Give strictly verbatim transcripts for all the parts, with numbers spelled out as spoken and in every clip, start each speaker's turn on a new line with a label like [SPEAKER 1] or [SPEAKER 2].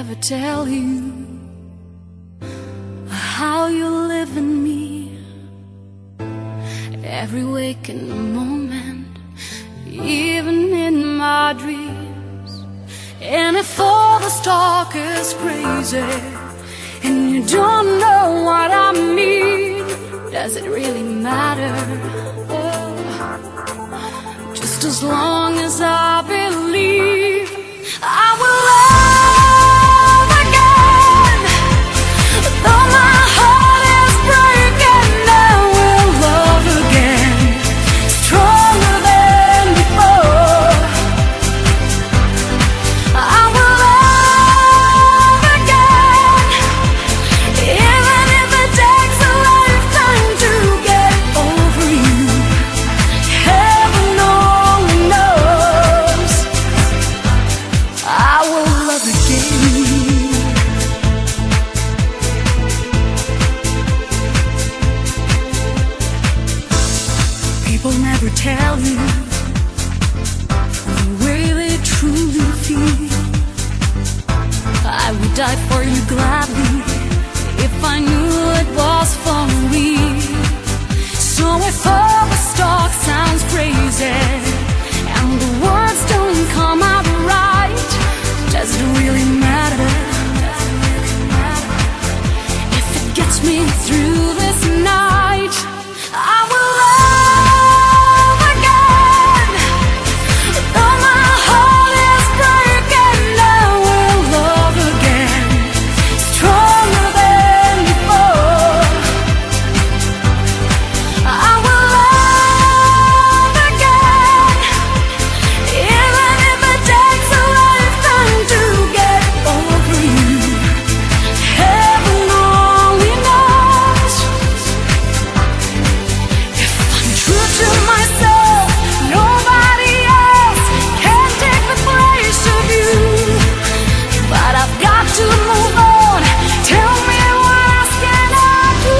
[SPEAKER 1] never tell you how you live in me. Every waking moment, even in my dreams. And if all the talk is crazy and you don't know what I mean, does it really matter? Oh, just as long as I believe I will love again. Though my heart is breaking, I will love again, stronger than before. I will love again, even if it takes a lifetime to get over you. Heaven only knows. I will love again. People never tell you the way they truly feel. I would die for you gladly if I knew it was for real. So if all the talk sounds crazy and the words don't come out right, does it really matter? If it gets me through this night, I will love again. Though my heart is breaking, I will love again, stronger than before. I will love again, even if it takes a lifetime to get over you. Heaven only knows. If I'm true to myself, nobody else can take the place of you. But I've got to move on. Tell me, what else can I do?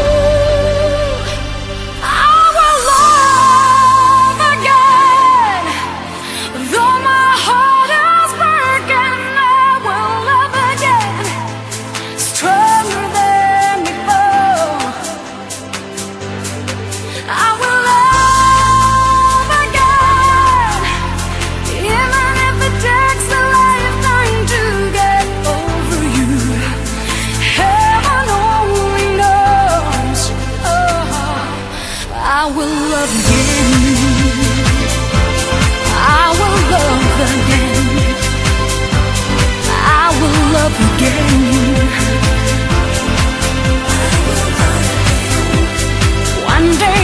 [SPEAKER 1] I will love again. Though my heart is breaking, I will love again, stronger than before. I will love again, even if it takes a lifetime to get over you. Heaven only knows. Oh, I will love again. I will love again. I will love again. One day